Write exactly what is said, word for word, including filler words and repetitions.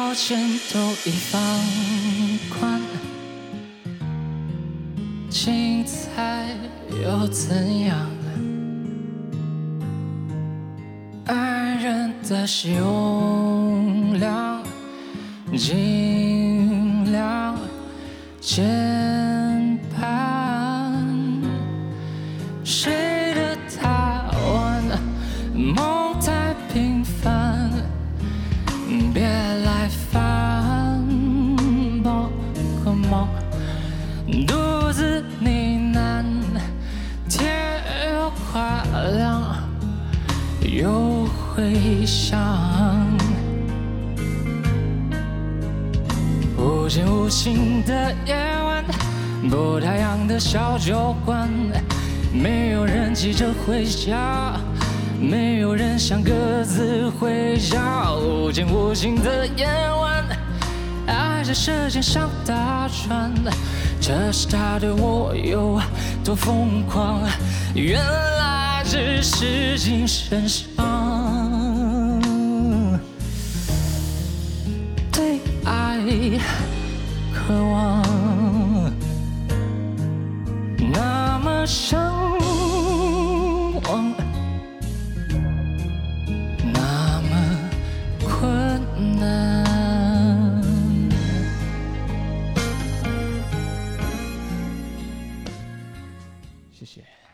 条件都已放宽，精彩又怎样？爱人的用量尽量减半，谁的答案梦太平凡，别来反驳个梦，独自呢喃，天又快亮，又回响，无尽无尽的夜晚，不打烊的小酒馆，没有人急着回家，没有人想各自回家，无尽无尽的夜晚，爱在舌尖上打转，这是他对我有多疯狂，原来只是精神上对爱渴望，那么向往，那么困难。谢谢。